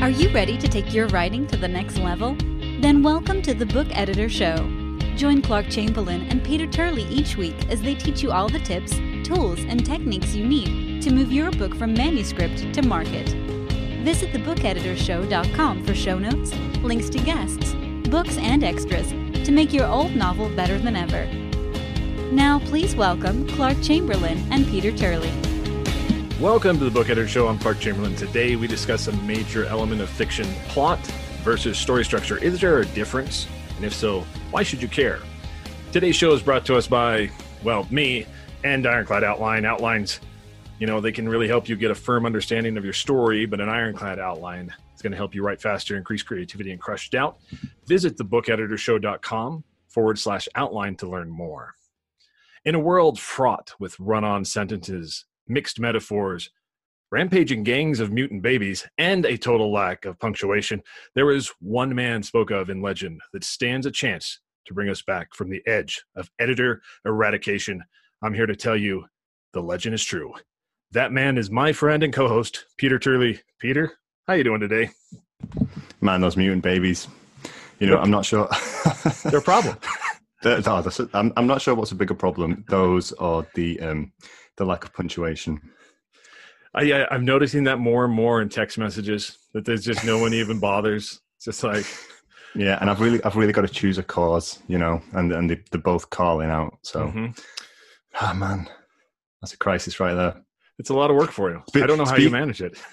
Are you ready to take your writing to the next level? Then welcome to the Book Editor Show. Join Clark Chamberlain and Peter Turley each week as they teach you all the tips, tools, and techniques you need to move your book from manuscript to market. Visit thebookeditorshow.com for show notes, links to guests, books, and extras to make your old novel better than ever. Now please welcome Clark Chamberlain and Peter Turley. Welcome to the Book Editor Show. I'm Clark Chamberlain. Today we discuss a major element of fiction: plot versus story structure. Is there a difference? And if so, why should you care? Today's show is brought to us by, well, me and Ironclad Outline. Outlines, they can really help you get a firm understanding of your story, but an ironclad outline is going to help you write faster, increase creativity, and crush doubt. Visit thebookeditorshow.com/outline to learn more. In a world fraught with run-on sentences, mixed metaphors, rampaging gangs of mutant babies, and a total lack of punctuation, there is one man spoke of in legend that stands a chance to bring us back from the edge of editor eradication. I'm here to tell you the legend is true. That man is my friend and co-host, Peter Turley. Peter, how you doing today? Man, those mutant babies. I'm not sure. They're a problem. I'm not sure what's a bigger problem, those or the lack of punctuation. I'm noticing that more and more in text messages, that there's just no one even bothers. It's just like, yeah, and I've really got to choose a cause, and they're both calling out. So, Oh man, that's a crisis right there. It's a lot of work for you. I don't know how you manage it.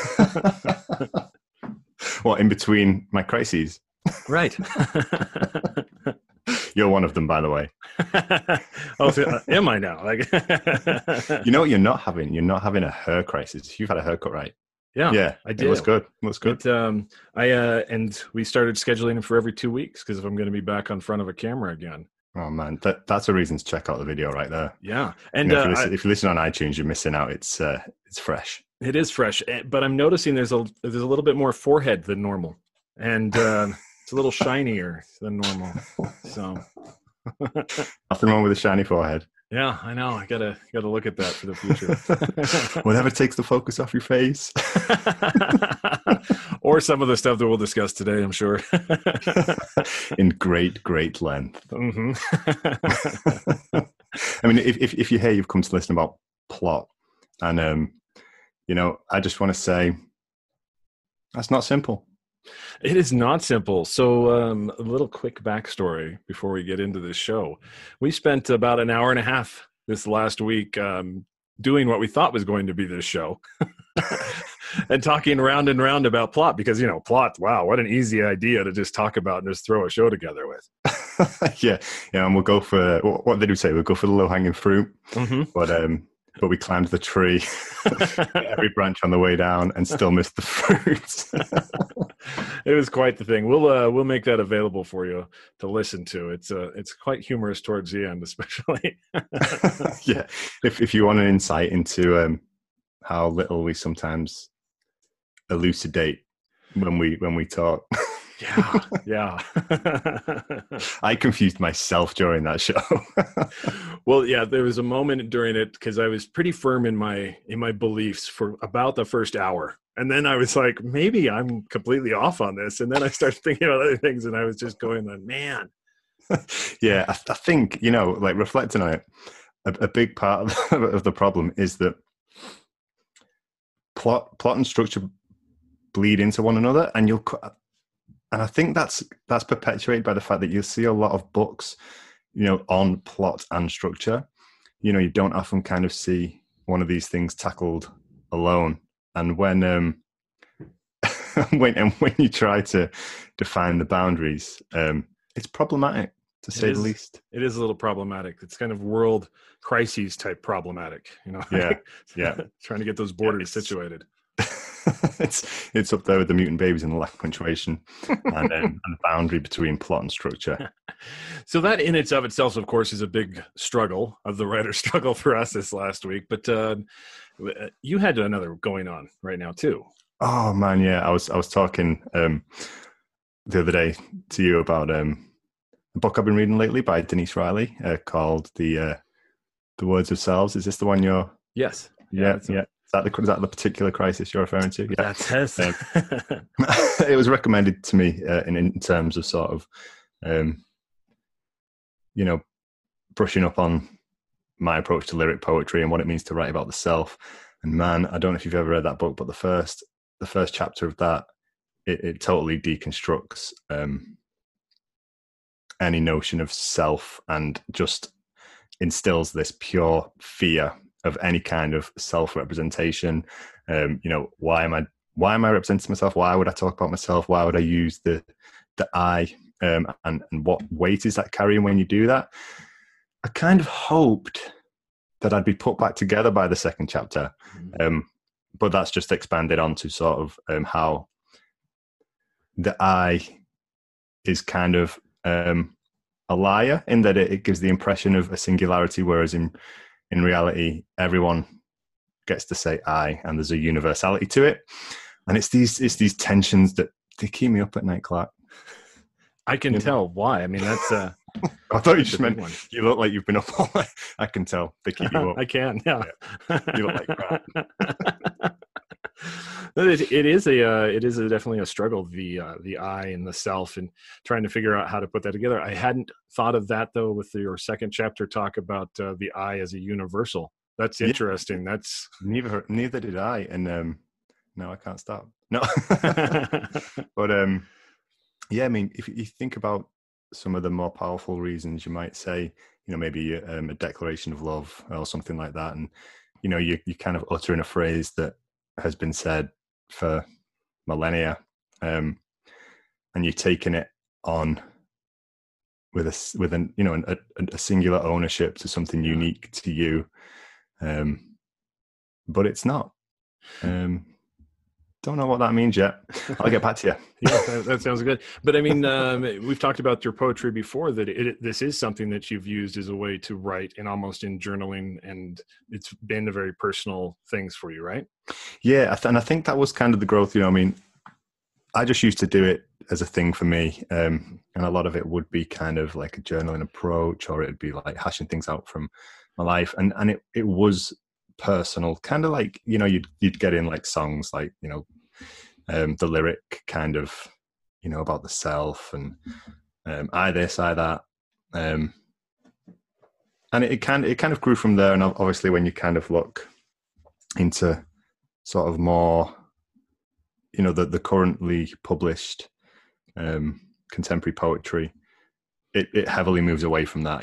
What, in between my crises? Right. You're one of them, by the way. Oh, so, am I now? Like, you know what you're not having? You're not having a hair crisis. You've had a haircut, right? Yeah, I did. It looks good. And we started scheduling it for every 2 weeks because I'm going to be back on front of a camera again. Oh man, that's a reason to check out the video right there. Yeah, and if you listen on iTunes, you're missing out. It's fresh. It is fresh, but I'm noticing there's a little bit more forehead than normal, and it's a little shinier than normal. So nothing wrong with a shiny forehead. Yeah, I know. I gotta look at that for the future. Whatever takes the focus off your face. Or some of the stuff that we'll discuss today, I'm sure. In great length. Mm-hmm. I mean, if you hear you've come to listen about plot, and I just want to say that's not simple. It is not simple. So a little quick backstory before we get into this show. We spent about an hour and a half this last week doing what we thought was going to be this show and talking round and round about plot because, plot, wow, what an easy idea to just talk about and just throw a show together with. Yeah, and we'll go for, what did we say? We'll go for the low-hanging fruit. Mm-hmm. But we climbed the tree, every branch on the way down, and still missed the fruits. It was quite the thing. We'll make that available for you to listen to. It's quite humorous towards the end, especially. Yeah, if you want an insight into how little we sometimes elucidate when we talk. Yeah. I confused myself during that show. Well, yeah, there was a moment during it because I was pretty firm in my beliefs for about the first hour. And then I was like, maybe I'm completely off on this. And then I started thinking about other things and I was just going, man. Yeah, I think, reflecting on it, a big part of the problem is that plot and structure bleed into one another, and I think that's perpetuated by the fact that you'll see a lot of books, on plot and structure. You don't often kind of see one of these things tackled alone. And when you try to define the boundaries, it's problematic, to say the least. It is a little problematic. It's kind of world crises type problematic, Yeah. Trying to get those borders situated. It's up there with the mutant babies and the lack of punctuation and the boundary between plot and structure. So that in itself, of course, is a big struggle of the writer's struggle for us this last week. But you had another going on right now too. Oh man, yeah. I was talking the other day to you about a book I've been reading lately by Denise Riley called The Words of Selves. Is this the one you're? Yes. Yeah. Is that the particular crisis you're referring to? Yeah. That's It was recommended to me in terms of sort of, brushing up on my approach to lyric poetry and what it means to write about the self. And man, I don't know if you've ever read that book, but the first chapter of that, it totally deconstructs any notion of self and just instills this pure fear of any kind of self-representation. Why am I representing myself? Why would I talk about myself? Why would I use the I? And what weight is that carrying when you do that? I kind of hoped that I'd be put back together by the second chapter, but that's just expanded onto sort of how the I is kind of a liar in that it gives the impression of a singularity, whereas in reality, everyone gets to say I, and there's a universality to it. And it's these tensions that they keep me up at night, Clark. I can tell why. I mean, that's I thought you just meant you look like you've been up all night. I can tell they keep you up. I can, yeah. You look like crap. It is definitely a struggle, the I and the self, and trying to figure out how to put that together. I hadn't thought of that though with your second chapter talk about the I as a universal. That's interesting. That's neither did I, and no, I can't stop. No, but yeah, I mean, if you think about some of the more powerful reasons, you might say, maybe a declaration of love or something like that, and you kind of uttering a phrase that has been said for millennia, and you're taking it on with a singular ownership to something unique to you, but it's not. Don't know what that means yet. I'll get back to you. Yeah, that sounds good. But I mean, we've talked about your poetry before, that this is something that you've used as a way to write and almost in journaling, and it's been a very personal things for you, right? Yeah, and I think that was kind of the growth. I mean, I just used to do it as a thing for me, and a lot of it would be kind of like a journaling approach, or it'd be like hashing things out from my life, and it was personal, kind of like you'd get in like songs like the lyric kind of about the self and I this, I that, and it kind of grew from there. And obviously when you kind of look into sort of more the currently published contemporary poetry, it heavily moves away from that,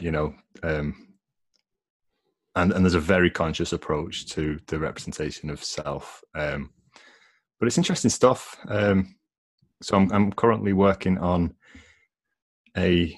and there's a very conscious approach to the representation of self, but it's interesting stuff. So I'm currently working on a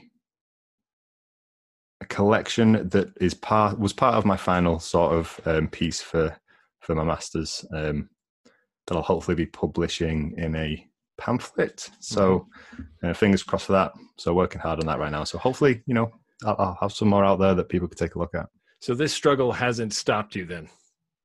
collection that was part of my final sort of piece for my masters, that I'll hopefully be publishing in a pamphlet. So fingers crossed for that. So working hard on that right now. So hopefully, I'll have some more out there that people could take a look at. So this struggle hasn't stopped you then?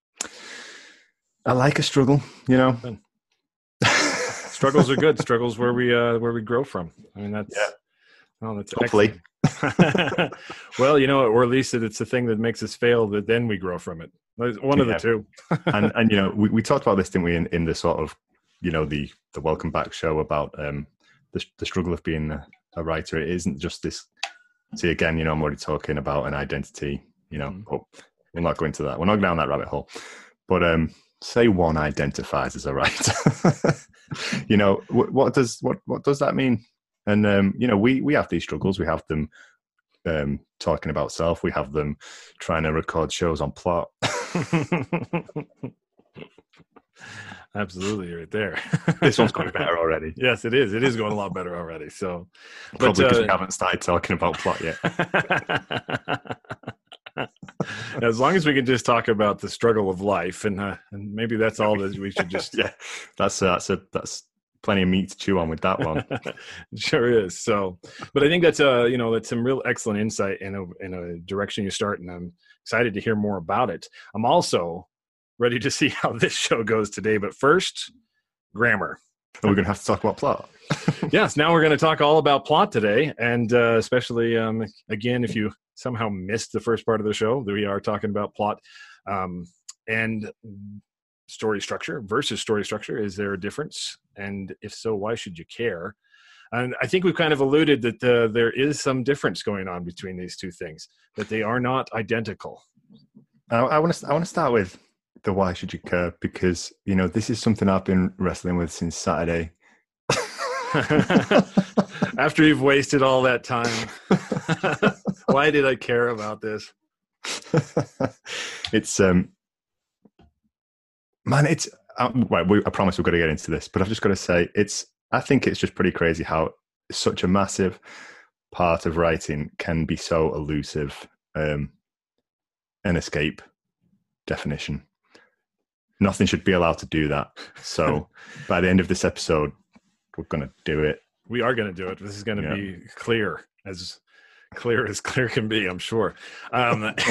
I like a struggle, Struggles are good. Struggles where we grow from. I mean, that's hopefully. Well, or at least it's a thing that makes us fail, that then we grow from it. One of the two. and we talked about this, didn't we, in the sort of the Welcome Back show about the struggle of being a writer. It isn't just this. See, again, I'm already talking about an identity. But we'll not go into that. We're not down that rabbit hole. But say one identifies as a writer. What does that mean? And we have these struggles. We have them talking about self. We have them trying to record shows on Plot. Absolutely, right there. This one's going better already. Yes, it is. It is going a lot better already. So probably because we haven't started talking about Plot yet. As long as we can just talk about the struggle of life, and maybe that's all that we should just. Yeah, that's plenty of meat to chew on with that one. It sure is. So, but I think that's that's some real excellent insight in a direction you start, and I'm excited to hear more about it. I'm also ready to see how this show goes today. But first, grammar. And we're going to have to talk about Plot. Yes, now we're going to talk all about Plot today, and especially again, if you somehow missed the first part of the show, we are talking about Plot, and story structure versus story structure. Is there a difference? And if so, why should you care? And I think we've kind of alluded that there is some difference going on between these two things, that they are not identical. I want to start with the why should you care, because, you know, this is something I've been wrestling with since Saturday. After you've wasted all that time, why did I care about this? It's man, it's right. I promise we're going to get into this, but I've just got to say, I think it's just pretty crazy how such a massive part of writing can be so elusive and escape definition. Nothing should be allowed to do that. So by the end of this episode, we're going to do it. We are going to do it. This is going to be clear as clear can be, I'm sure. But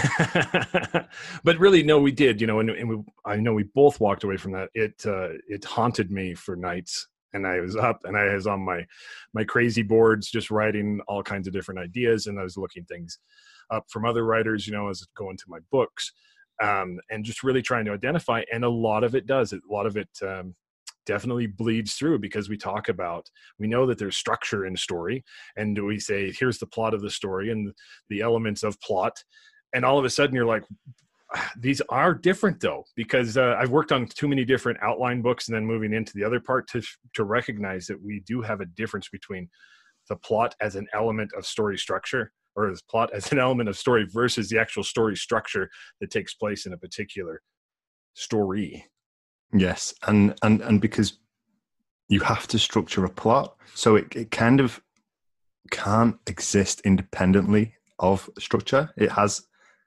really, no, we did, you know, and I know we both walked away from that. It haunted me for nights, and I was up and I was on my crazy boards, just writing all kinds of different ideas. And I was looking things up from other writers, you know, as going to my books, and just really trying to identify. And a lot of it does. A lot of it definitely bleeds through, because we know that there's structure in story, and we say, here's the plot of the story and the elements of plot. And all of a sudden you're like, these are different though, because I've worked on too many different outline books and then moving into the other part to recognize that we do have a difference between the plot as an element of story structure, or the plot as an element of story, versus the actual story structure that takes place in a particular story. Yes, and because you have to structure a plot, so it kind of can't exist independently of structure. It has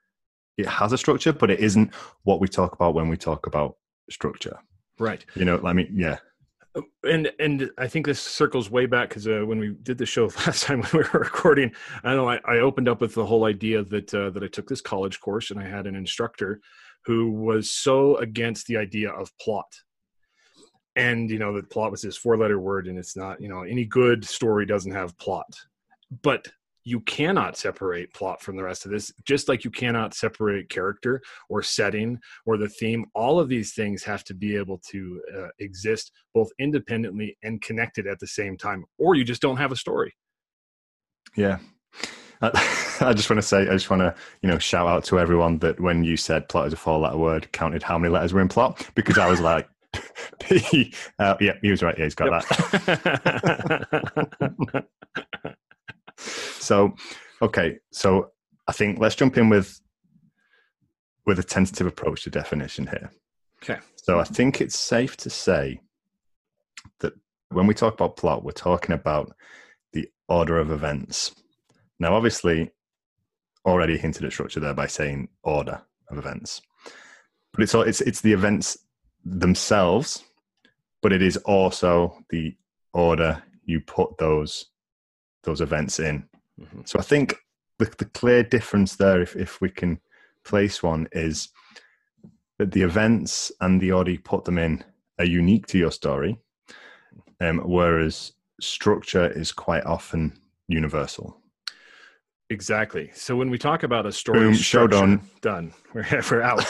a structure, but it isn't what we talk about when we talk about structure. Right. You know, I mean, yeah. And I think this circles way back, because when we did the show last time when we were recording, I know I opened up with the whole idea that I took this college course and I had an instructor who was so against the idea of plot. And, you know, the plot was this 4-letter word, and it's not, you know, any good story doesn't have plot. But you cannot separate plot from the rest of this, just like you cannot separate character or setting or the theme. All of these things have to be able to exist both independently and connected at the same time, or you just don't have a story. Yeah. I just want to, you know, shout out to everyone that when you said plot is a 4-letter word, counted how many letters were in plot, because I was like, yeah, he was right. Yeah, he's got that. So, okay. So I think let's jump in with a tentative approach to definition here. Okay. So I think it's safe to say that when we talk about plot, we're talking about the order of events. Now, obviously, already hinted at structure there by saying order of events, but it's the events themselves, but it is also the order you put those events in. Mm-hmm. So I think the clear difference there, if we can place one, is that the events and the order you put them in are unique to your story, whereas structure is quite often universal. Exactly. So when we talk about a story, boom, show done. We're out.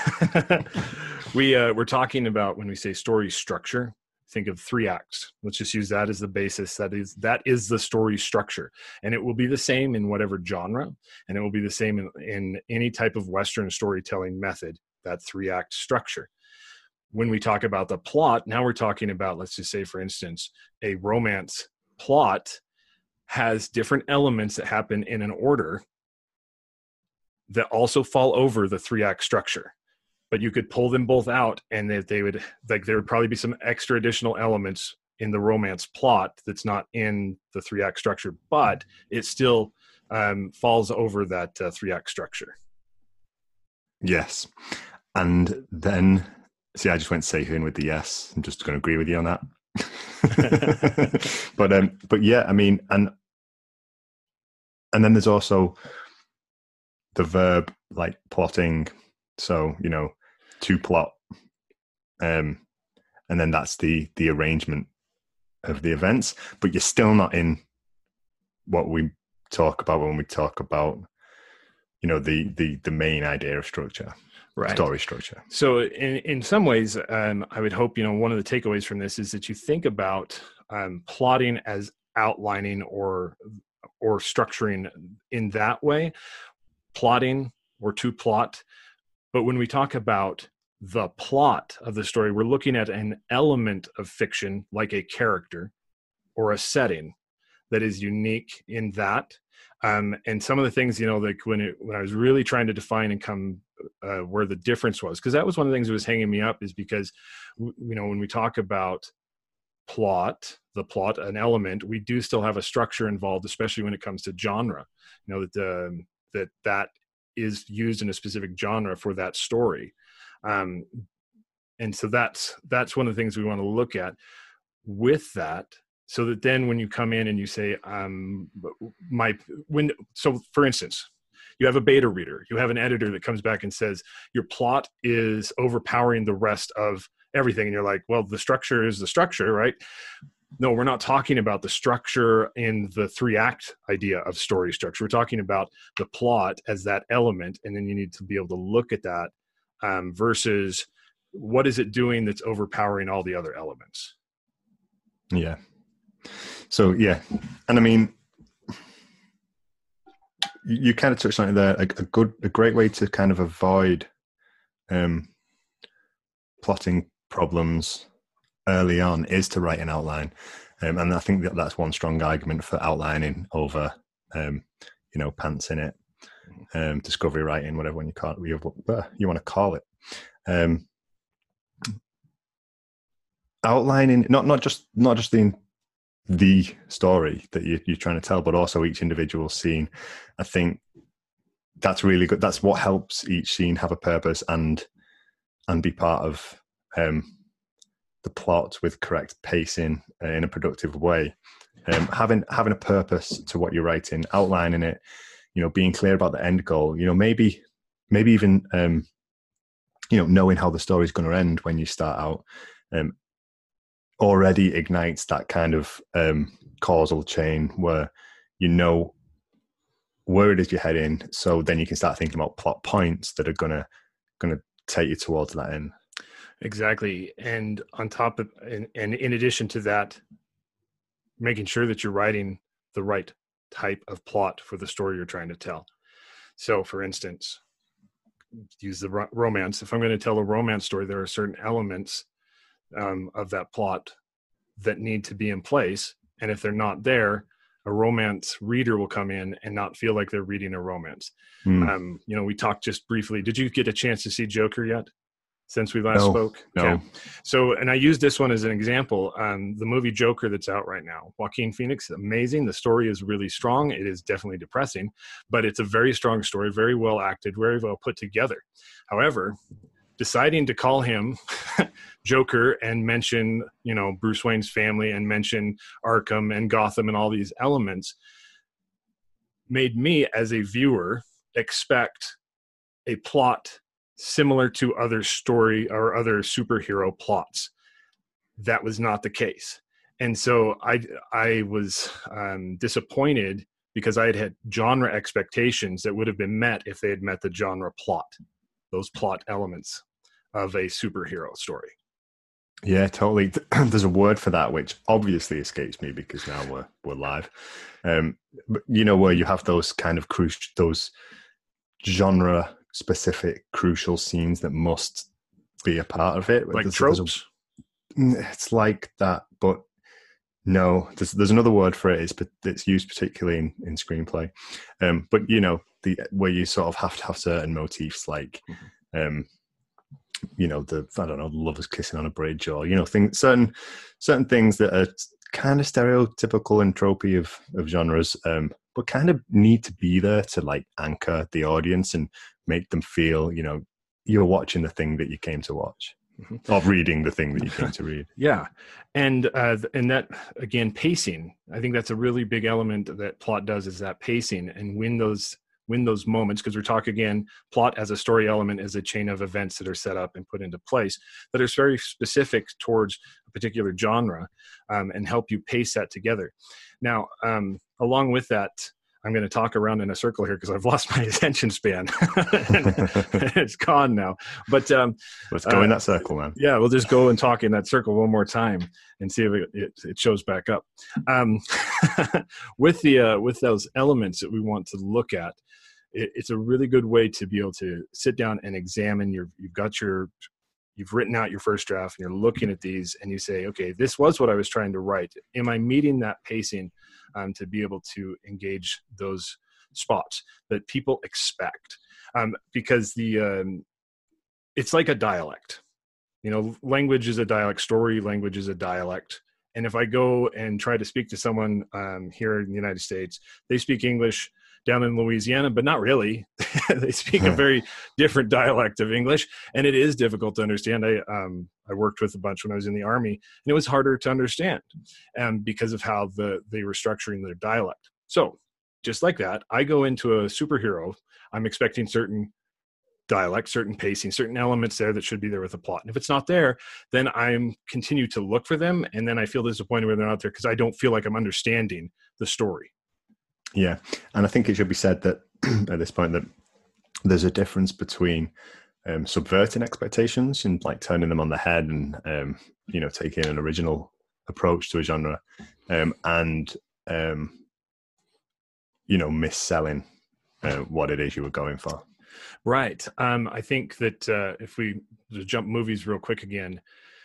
We're talking about, when we say story structure, think of 3 acts. Let's just use that as the basis. That is the story structure, and it will be the same in whatever genre, and it will be the same in any type of Western storytelling method. That 3-act structure. When we talk about the plot, now we're talking about, let's just say, for instance, a romance plot has different elements that happen in an order that also fall over the 3-act structure. But you could pull them both out, and there would probably be some extra additional elements in the romance plot that's not in the 3-act structure, but it still falls over that 3-act structure. Yes. And then, see, I just went Sehun with the yes. I'm just going to agree with you on that. But yeah, I mean, and then there's also the verb like plotting. So, you know, to plot, and then that's the arrangement of the events. But you're still not in what we talk about when we talk about, you know, the main idea of structure. story structure. So in some ways, I would hope, one of the takeaways from this is that you think about plotting as outlining or structuring in that way, plotting or to plot. But when we talk about the plot of the story, we're looking at an element of fiction, like a character or a setting that is unique in that. And some of the things, like when I was really trying to define and come where the difference was, because that was one of the things that was hanging me up, is because, when we talk about the plot, an element, we do still have a structure involved, especially when it comes to genre, that is used in a specific genre for that story. And so that's one of the things we want to look at with that, so that then when you come in and you say, so for instance, you have a beta reader, you have an editor that comes back and says, your plot is overpowering the rest of everything. And you're like, well, the structure is the structure, right? No, we're not talking about the structure in the 3-act idea of story structure. We're talking about the plot as that element. And then you need to be able to look at that versus what is it doing that's overpowering all the other elements. Yeah. So, yeah. And I mean, you kind of touched on it there. A great way to kind of avoid plotting problems early on is to write an outline. And I think that's one strong argument for outlining over, pants in it, discovery writing, whatever you want to call it. Outlining, not just the story that you're trying to tell, but also each individual scene. I think that's really good. That's what helps each scene have a purpose and be part of the plot with correct pacing in a productive way. Having a purpose to what you're writing, outlining it, being clear about the end goal. Maybe even knowing how the story's going to end when you start out. Already ignites that kind of causal chain where where it is you're heading, so then you can start thinking about plot points that are gonna take you towards that end. Exactly. And on top of, and in addition to that, making sure that you're writing the right type of plot for the story you're trying to tell. So for instance, use the romance. If I'm going to tell a romance story, there are certain elements of that plot that need to be in place. And if they're not there, a romance reader will come in and not feel like they're reading a romance. We talked just briefly. Did you get a chance to see Joker yet since we last spoke? No. Okay. So, and I used this one as an example. The movie Joker that's out right now, Joaquin Phoenix, amazing. The story is really strong. It is definitely depressing, but it's a very strong story, very well acted, very well put together. However, deciding to call him Joker and mention, Bruce Wayne's family and mention Arkham and Gotham and all these elements made me as a viewer expect a plot similar to other story or other superhero plots. That was not the case. And so I was disappointed because I had genre expectations that would have been met if they had met the genre plot, those plot elements of a superhero story. Yeah, totally. There's a word for that, which obviously escapes me because now we're live. But where you have those kind of those genre specific crucial scenes that must be a part of it. Like tropes? It's like that, but no, there's another word for it. It's used particularly in screenplay. But where you sort of have to have certain motifs like, the lovers kissing on a bridge, or certain things that are kind of stereotypical and tropey of genres, but kind of need to be there to like anchor the audience and make them feel you're watching the thing that you came to watch, or reading the thing that you came to read. Yeah, and that again, pacing. I think that's a really big element that plot does, is that pacing, and when those moments, because we're talking again, plot as a story element is a chain of events that are set up and put into place that are very specific towards a particular genre, and help you pace that together. Now, along with that, I'm going to talk around in a circle here because I've lost my attention span. It's gone now. But let's go in that circle, man. Yeah, we'll just go and talk in that circle one more time and see if it shows back up. With those elements that we want to look at, it's a really good way to be able to sit down and examine you've written out your first draft and you're looking at these and you say, okay, this was what I was trying to write. Am I meeting that pacing to be able to engage those spots that people expect? Because it's like a dialect. Language is a dialect, story language is a dialect. And if I go and try to speak to someone here in the United States, they speak English down in Louisiana, but not really. They speak a very different dialect of English, and it is difficult to understand. I worked with a bunch when I was in the Army, and it was harder to understand because of how they were structuring their dialect. So just like that, I go into a superhero, I'm expecting certain dialect, certain pacing, certain elements there that should be there with the plot. And if it's not there, then I'm continue to look for them, and then I feel disappointed when they're not there because I don't feel like I'm understanding the story. Yeah, and I think it should be said that at this point that there's a difference between subverting expectations and like turning them on the head and taking an original approach to a genre and mis-selling what it is you were going for. Right. I think that if we jump movies real quick again,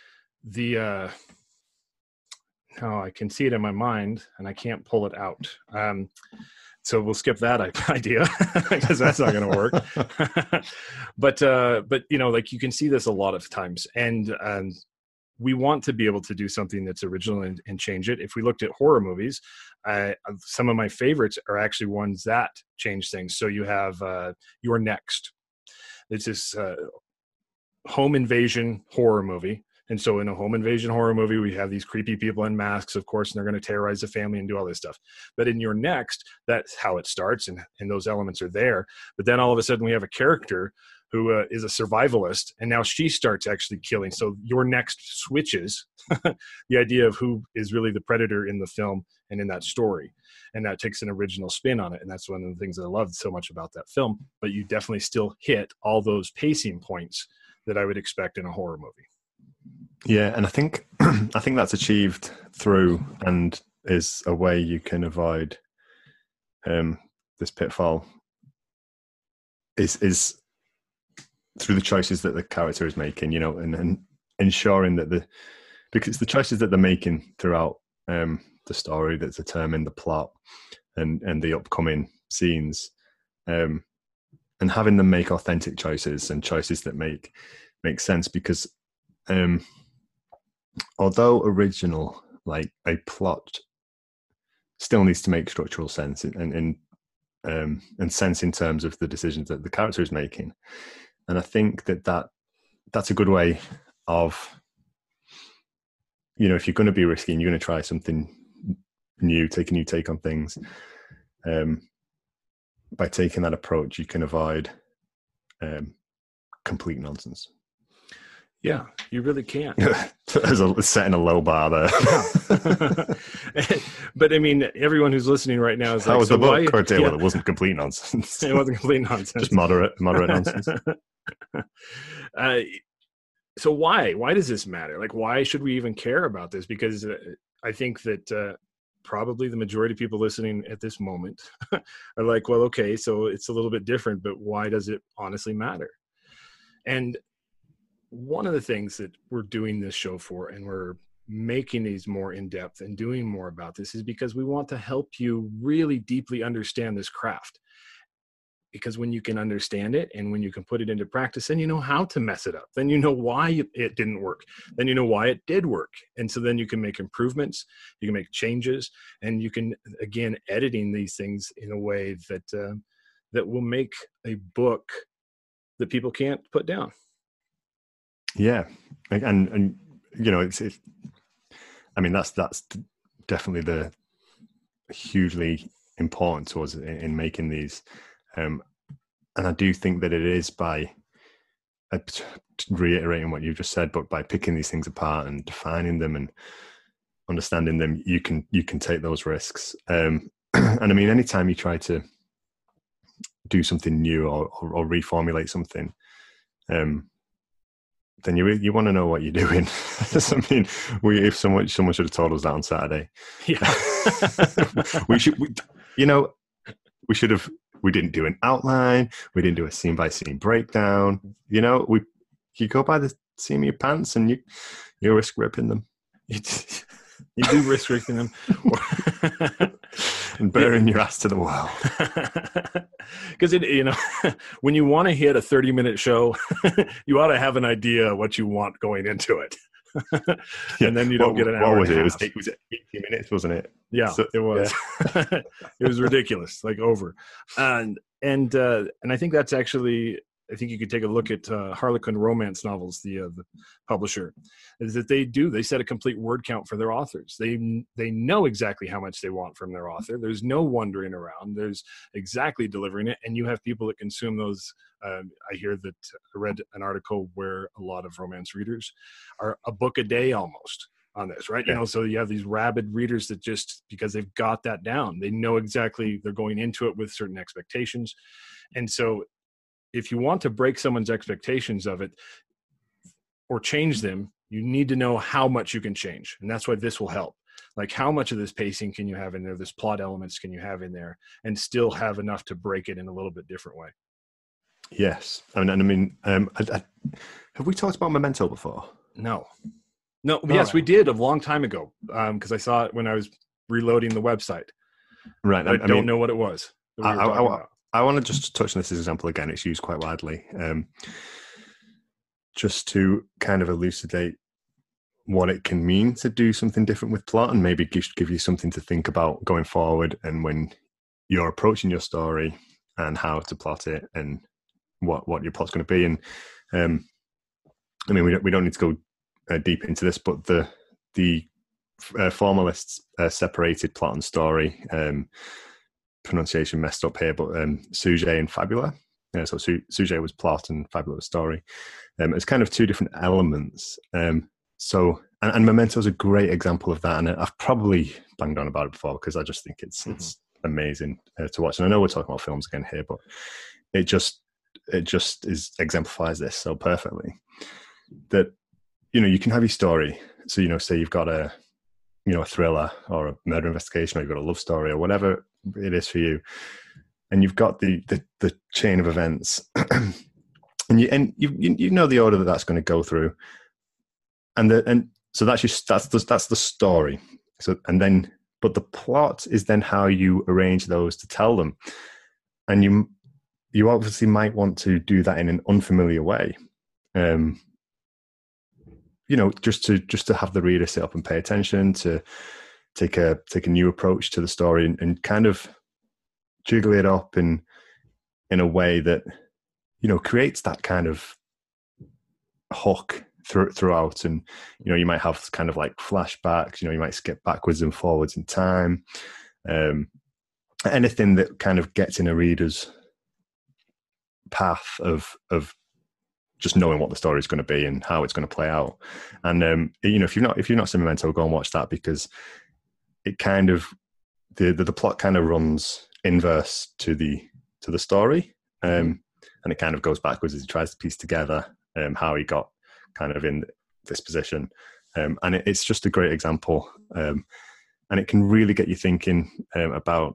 I can see it in my mind and I can't pull it out. So we'll skip that idea because that's not going to work. But like you can see this a lot of times, and we want to be able to do something that's original and change it. If we looked at horror movies, some of my favorites are actually ones that change things. So you have You're Next. It's this home invasion horror movie. And so in a home invasion horror movie, we have these creepy people in masks, of course, and they're going to terrorize the family and do all this stuff. But in You're Next, that's how it starts, and those elements are there. But then all of a sudden we have a character who is a survivalist, and now she starts actually killing. So You're Next switches the idea of who is really the predator in the film and in that story. And that takes an original spin on it. And that's one of the things that I loved so much about that film. But you definitely still hit all those pacing points that I would expect in a horror movie. Yeah, and I think that's achieved through, and is a way you can avoid this pitfall is through the choices that the character is making, and ensuring that because it's the choices that they're making throughout the story that determine the plot and the upcoming scenes, and having them make authentic choices and choices that make sense, because although original, like a plot still needs to make structural sense and sense in terms of the decisions that the character is making. And I think that's a good way of, if you're going to be risky and you're going to try something new, take a new take on things, by taking that approach, you can avoid complete nonsense. Yeah, you really can. There's setting a low bar there. But I mean, everyone who's listening right now is that like, was so the book. why? It wasn't complete nonsense. It wasn't complete nonsense. Just moderate nonsense. So why does this matter? Like, why should we even care about this? Because I think that probably the majority of people listening at this moment are like, well, okay, so it's a little bit different, but why does it honestly matter? And one of the things that we're doing this show for, and we're making these more in-depth and doing more about this, is because we want to help you really deeply understand this craft. Because when you can understand it and when you can put it into practice, then you know how to mess it up. Then you know why it didn't work. Then you know why it did work. And so then you can make improvements, you can make changes, and you can, again, editing these things in a way that will make a book that people can't put down. Yeah, and it's I mean that's definitely the hugely important to us in making these, and I do think that it is by reiterating what you just said, but by picking these things apart and defining them and understanding them, you can take those risks. And I mean, anytime you try to do something new or reformulate something, then you want to know what you're doing. I mean, if someone should have told us that on Saturday. Yeah. We should have. We didn't do an outline. We didn't do a scene by scene breakdown. You go by the seam of your pants, and you risk ripping them. You do risk ripping them. And burying your ass to the wall. Because when you want to hit a 30-minute show, you ought to have an idea what you want going into it. And then you don't get an hour. What was it? It was 80 minutes, wasn't it? Yeah, so, it was. Yeah. It was ridiculous, like over. And I think that's actually, I think you could take a look at Harlequin Romance Novels, the publisher, is that they set a complete word count for their authors. They know exactly how much they want from their author. There's no wandering around. There's exactly delivering it, and you have people that consume those. I read an article where a lot of romance readers are a book a day almost on this, right? Yeah. So you have these rabid readers that just, because they've got that down, they know exactly, they're going into it with certain expectations. And so if you want to break someone's expectations of it or change them, you need to know how much you can change. And that's why this will help. Like, how much of this pacing can you have in there? This plot elements can you have in there and still have enough to break it in a little bit different way? Yes. Have we talked about Memento before? No. Yes, we did a long time ago. Because I saw it when I was reloading the website. Right. I don't know what it was. I want to just touch on this example again. It's used quite widely, just to kind of elucidate what it can mean to do something different with plot, and maybe give you something to think about going forward, and when you're approaching your story and how to plot it and what your plot's going to be. And I mean, we don't need to go deep into this, but the formalists separated plot and story. Pronunciation messed up here, but Sujet and Fabula. So Sujet was plot and Fabula was story. It's kind of two different elements. And Memento is a great example of that. And I've probably banged on about it before because I just think it's amazing to watch. And I know we're talking about films again here, but it just exemplifies this so perfectly. That you can have your story. So say you've got a thriller or a murder investigation, or you've got a love story or whatever it is for you, and you've got the chain of events, and you know the order that's going to go through, and so that's the story. So but the plot is then how you arrange those to tell them, and you obviously might want to do that in an unfamiliar way. Just to have the reader sit up and pay attention, to take a new approach to the story, and kind of jiggle it up in a way that creates that kind of hook throughout. And you might have kind of like flashbacks. You might skip backwards and forwards in time. Anything that kind of gets in a reader's path of just knowing what the story is going to be and how it's going to play out. And if you're not seen Memento, go and watch that, because it kind of the plot kind of runs inverse to the story, and it kind of goes backwards as he tries to piece together how he got kind of in this position. And it's just a great example, and it can really get you thinking about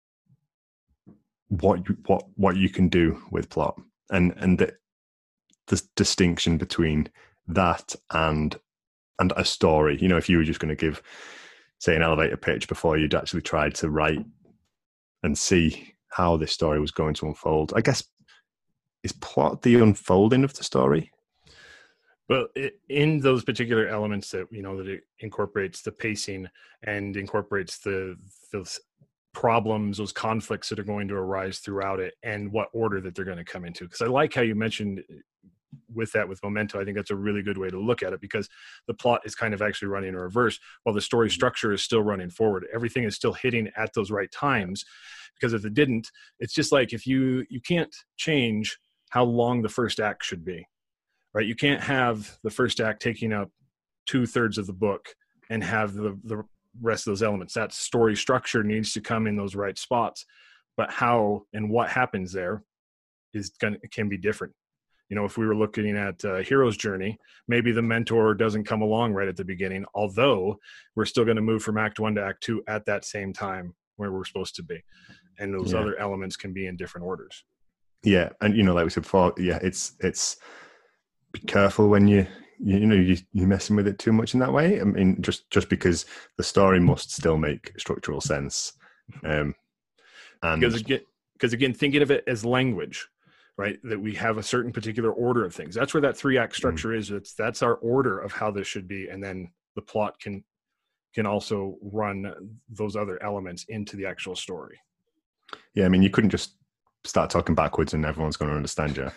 what you can do with plot, and the distinction between that and a story. If you were just going to give, say, an elevator pitch before you'd actually tried to write and see how this story was going to unfold, I guess, is plot the unfolding of the story? But in those particular elements that that it incorporates the pacing and incorporates those problems, those conflicts that are going to arise throughout it, and what order that they're going to come into. Because I like how you mentioned with Memento. I think that's a really good way to look at it, because the plot is kind of actually running in reverse while the story structure is still running forward. Everything is still hitting at those right times, because if it didn't, it's just like if you can't change how long the first act should be, right? You can't have the first act taking up 2/3 of the book and have the rest of those elements. That story structure needs to come in those right spots, but how and what happens there can be different. You know, if we were looking at Hero's Journey, maybe the mentor doesn't come along right at the beginning, although we're still going to move from Act 1 to Act 2 at that same time where we're supposed to be. And those other elements can be in different orders. Yeah. And, you know, like we said before, it's be careful when you're messing with it too much in that way. I mean, just because the story must still make structural sense. And because again, thinking of it as language, right? That we have a certain particular order of things. That's where that 3-act structure is. That's our order of how this should be. And then the plot can also run those other elements into the actual story. Yeah. I mean, you couldn't just start talking backwards and everyone's going to understand you.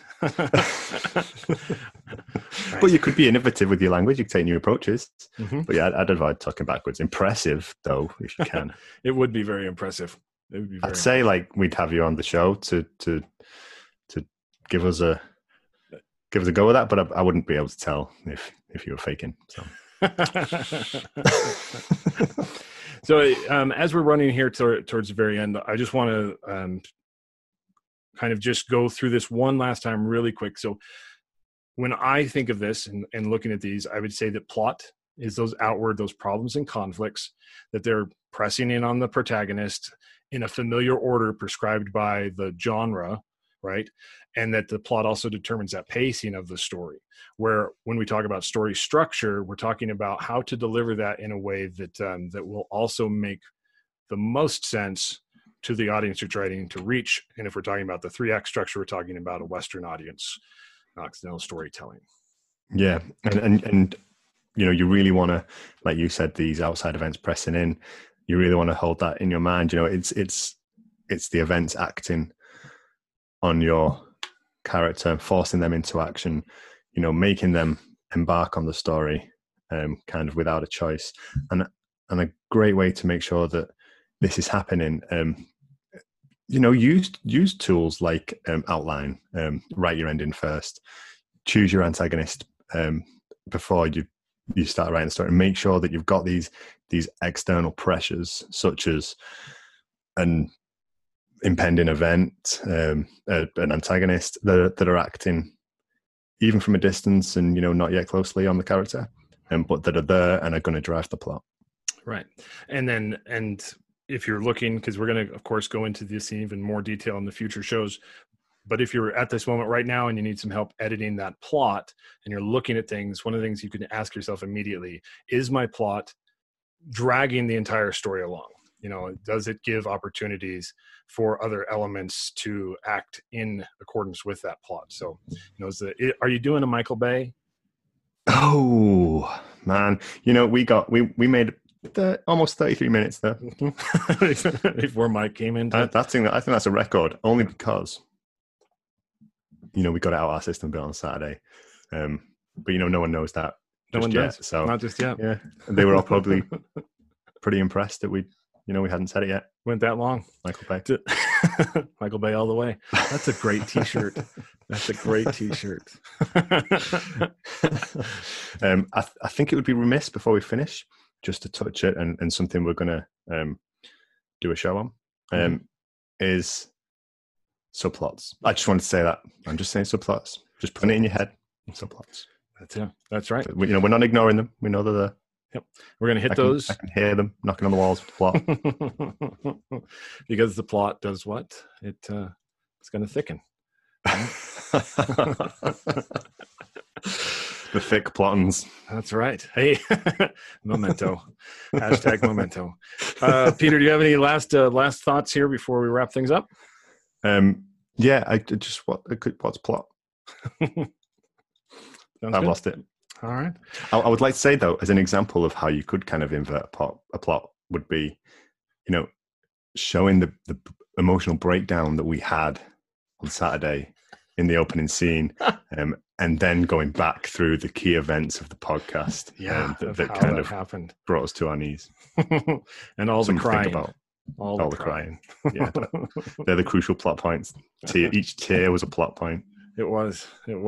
Right. But you could be innovative with your language. You could take new approaches. Mm-hmm. But yeah, I'd avoid talking backwards. Impressive though, if you can. It would be very impressive. I'd say like we'd have you on the show to give us a go with that, but I wouldn't be able to tell if you were faking. So, so as we're running here towards the very end, I just want to kind of just go through this one last time really quick. So when I think of this and looking at these, I would say that plot is those problems and conflicts that they're pressing in on the protagonist in a familiar order prescribed by the genre, right? And that the plot also determines that pacing of the story, where when we talk about story structure, we're talking about how to deliver that in a way that that will also make the most sense to the audience you're trying to reach. And if we're talking about the 3-act structure, we're talking about a Western audience, accidental storytelling. Yeah. And you know, you really want to, like you said, these outside events pressing in, you really want to hold that in your mind. You know, it's the events acting on your character, forcing them into action, you know, making them embark on the story kind of without a choice. And a great way to make sure that this is happening, you know, use tools like outline, write your ending first, choose your antagonist before you start writing the story, and make sure that you've got these external pressures, such as an impending event, an antagonist that are acting even from a distance and, you know, not yet closely on the character, but that are there and are going to drive the plot. Right. And if you're looking, because we're going to, of course, go into this in even more detail in the future shows, but if you're at this moment right now and you need some help editing that plot and you're looking at things, one of the things you can ask yourself immediately, is my plot dragging the entire story along? You know, does it give opportunities for other elements to act in accordance with that plot? So, you know, are you doing a Michael Bay? Oh man, you know, we made almost 33 minutes there before Mike came in. I think that's a record, only because, you know, we got it out of our system built on Saturday, but you know, no one knows that. No one knows. So not just yet. Yeah, and they were all probably pretty impressed that we hadn't said it yet. Went that long. Michael Bay. Michael Bay all the way. That's a great T-shirt. That's a great T-shirt. I think it would be remiss before we finish just to touch it, and something we're going to do a show on is subplots. I just wanted to say that. I'm just saying subplots. Just put it in your head. Subplots. That's right. You know, we're not ignoring them. We know they're there. Yep. We're going to hit those. I can hear them knocking on the walls with the plot. Because the plot does what? It's going to thicken. The thick plottings. That's right. Hey, memento. Hashtag memento. Peter, do you have any last thoughts here before we wrap things up? Yeah, what's plot? I've lost it. All right. I would like to say, though, as an example of how you could kind of invert a plot would be, you know, showing the emotional breakdown that we had on Saturday in the opening scene, and then going back through the key events of the podcast. Yeah, that kind of happened, brought us to our knees, and all the crying. All the crying. Yeah, they're the crucial plot points. Each tier was a plot point. It was.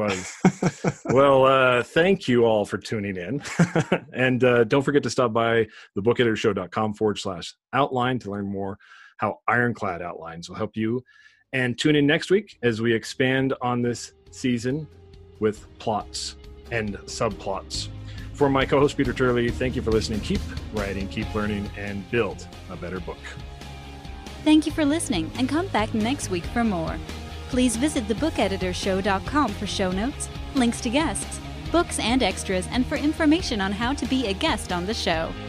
Well, thank you all for tuning in. And don't forget to stop by thebookeditorshow.com/outline to learn more how Ironclad Outlines will help you. And tune in next week as we expand on this season with plots and subplots. For my co-host, Peter Turley, thank you for listening. Keep writing, keep learning, and build a better book. Thank you for listening, and come back next week for more. Please visit thebookeditorshow.com for show notes, links to guests, books and extras, and for information on how to be a guest on the show.